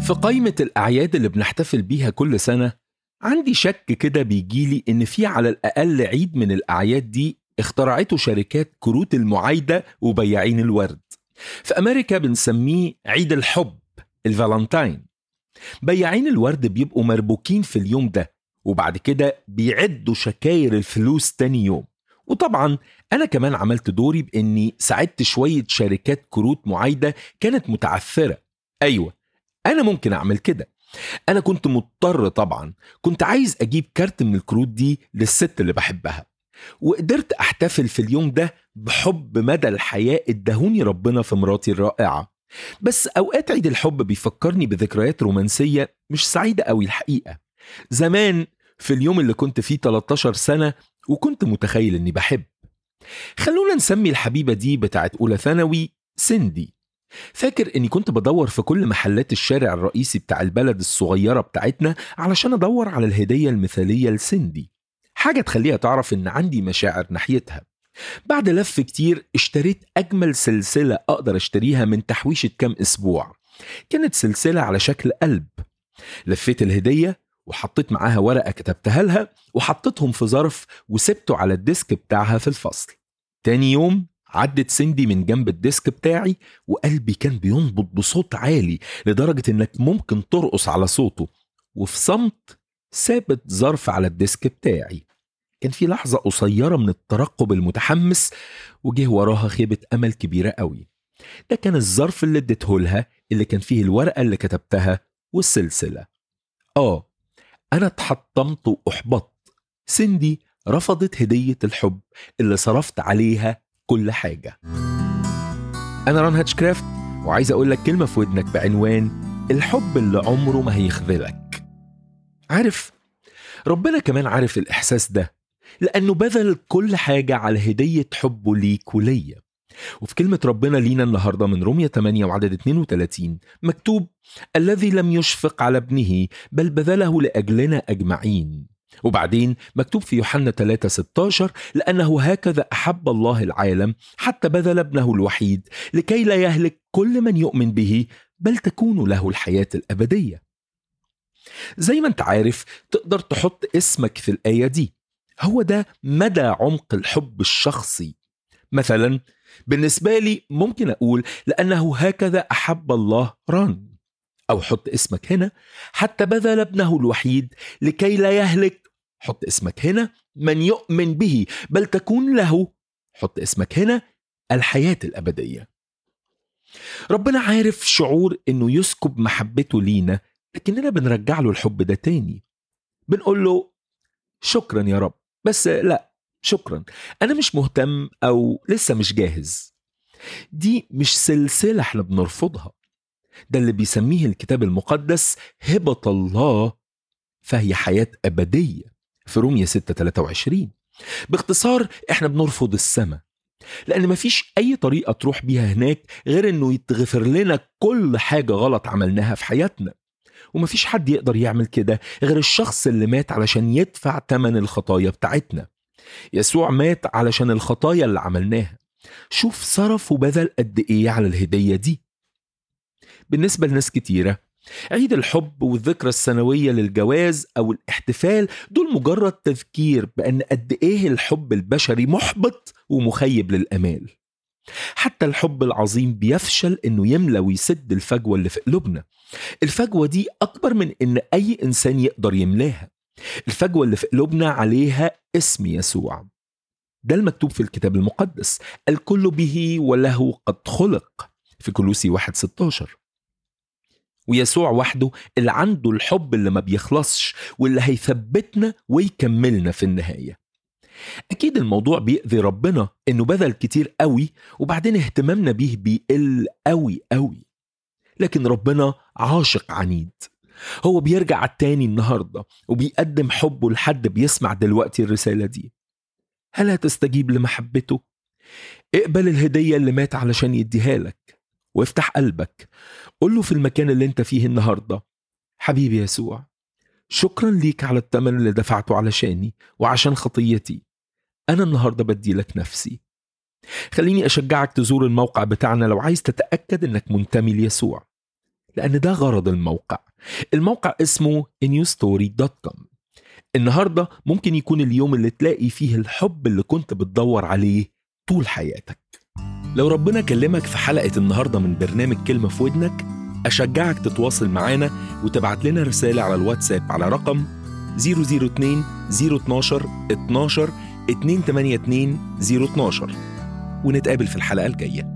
في قائمة الأعياد اللي بنحتفل بيها كل سنة، عندي شك كده بيجيلي إن في على الأقل عيد من الأعياد دي اخترعته شركات كروت المعايدة وبياعين الورد. في أمريكا بنسميه عيد الحب، الفالنتاين. بياعين الورد بيبقوا مربوكين في اليوم ده، وبعد كده بيعدوا شكاير الفلوس تاني يوم. وطبعا أنا كمان عملت دوري بإني ساعدت شوية شركات كروت معايدة كانت متعثرة. أيوة، أنا ممكن أعمل كده. أنا كنت مضطر طبعا، كنت عايز أجيب كارت من الكروت دي للست اللي بحبها، وقدرت أحتفل في اليوم ده بحب مدى الحياة ادهوني ربنا في مراتي الرائعة. بس أوقات عيد الحب بيفكرني بذكريات رومانسية مش سعيدة قوي الحقيقة. زمان في اليوم اللي كنت فيه 13 سنة وكنت متخيل أني بحب. خلونا نسمي الحبيبة دي بتاعت أولى ثانوي سيندي. فاكر اني كنت بدور في كل محلات الشارع الرئيسي بتاع البلد الصغيرة بتاعتنا علشان ادور على الهدية المثالية لسندي، حاجة تخليها تعرف ان عندي مشاعر ناحيتها. بعد لف كتير اشتريت اجمل سلسلة اقدر اشتريها من تحويشة كام اسبوع. كانت سلسلة على شكل قلب. لفيت الهدية وحطيت معاها ورقة كتبتها لها وحطيتهم في ظرف وسبته على الديسك بتاعها في الفصل. تاني يوم عدت سندي من جنب الديسك بتاعي وقلبي كان بينبض بصوت عالي لدرجة انك ممكن ترقص على صوته، وفي صمت سابت ظرف على الديسك بتاعي. كان في لحظة قصيرة من الترقب المتحمس وجه وراها خيبة أمل كبيرة قوي. ده كان الظرف اللي اديته لها، اللي كان فيه الورقة اللي كتبتها والسلسلة. أنا اتحطمت وأحبطت. سندي رفضت هدية الحب اللي صرفت عليها كل حاجة. أنا ران هاتشكرافت، وعايز أقول لك كلمة في ودنك بعنوان الحب اللي عمره ما هيخذلك. عارف، ربنا كمان عارف الإحساس ده، لأنه بذل كل حاجة على هدية حبه ليك وليا. وفي كلمة ربنا لينا النهاردة من رومية 8 وعدد 32 مكتوب: الذي لم يشفق على ابنه بل بذله لأجلنا أجمعين. وبعدين مكتوب في يوحنا 3:16: لأنه هكذا أحب الله العالم حتى بذل ابنه الوحيد لكي لا يهلك كل من يؤمن به بل تكون له الحياة الأبدية. زي ما انت عارف تقدر تحط اسمك في الآية دي. هو ده مدى عمق الحب الشخصي. مثلا بالنسبة لي ممكن أقول لأنه هكذا أحب الله ران، أو حط اسمك هنا حتى بذل ابنه الوحيد لكي لا يهلك، حط اسمك هنا من يؤمن به بل تكون له، حط اسمك هنا الحياة الأبدية. ربنا عارف شعور إنه يسكب محبته لينا، لكننا بنرجع له الحب ده تاني. بنقول له شكرا يا رب، بس لا شكرا، أنا مش مهتم أو لسه مش جاهز. دي مش سلسلة احنا بنرفضها، ده اللي بيسميه الكتاب المقدس هبة الله، فهي حياة أبدية في رومية 6:23. باختصار احنا بنرفض السماء، لأن مفيش أي طريقة تروح بيها هناك غير أنه يتغفر لنا كل حاجة غلط عملناها في حياتنا. ومفيش حد يقدر يعمل كده غير الشخص اللي مات علشان يدفع ثمن الخطايا بتاعتنا. يسوع مات علشان الخطايا اللي عملناها. شوف صرف وبذل قد إيه على الهدية دي. بالنسبة لناس كتيرة عيد الحب والذكرى السنوية للجواز أو الاحتفال دول مجرد تذكير بأن قد إيه الحب البشري محبط ومخيب للأمال. حتى الحب العظيم بيفشل إنه يملى ويسد الفجوة اللي في قلوبنا. الفجوة دي أكبر من إن أي إنسان يقدر يملاها. الفجوة اللي في قلوبنا عليها اسم يسوع. ده المكتوب في الكتاب المقدس: الكل به وله قد خلق، في كولوسي 1:16. ويسوع وحده اللي عنده الحب اللي ما بيخلصش واللي هيثبتنا ويكملنا في النهاية. أكيد الموضوع بيأذي ربنا إنه بذل كتير قوي وبعدين اهتمامنا بيه بيقل قوي قوي. لكن ربنا عاشق عنيد، هو بيرجع تاني النهاردة وبيقدم حبه لحد بيسمع دلوقتي الرسالة دي. هل هتستجيب لمحبته؟ اقبل الهدية اللي مات علشان يديها لك، وافتح قلبك. قل له في المكان اللي انت فيه النهاردة: حبيبي يسوع، شكرا ليك على الثمن اللي دفعته علشاني وعشان خطيتي. أنا النهاردة بدي لك نفسي. خليني أشجعك تزور الموقع بتاعنا لو عايز تتأكد إنك منتمي ليسوع. لأن ده غرض الموقع. الموقع اسمه newstory.com. النهاردة ممكن يكون اليوم اللي تلاقي فيه الحب اللي كنت بتدور عليه طول حياتك. لو ربنا كلمك في حلقة النهاردة من برنامج كلمة في ودنك، أشجعك تتواصل معانا وتبعت لنا رسالة على الواتساب على رقم 002 012 12 282 012 ونتقابل في الحلقة الجاية.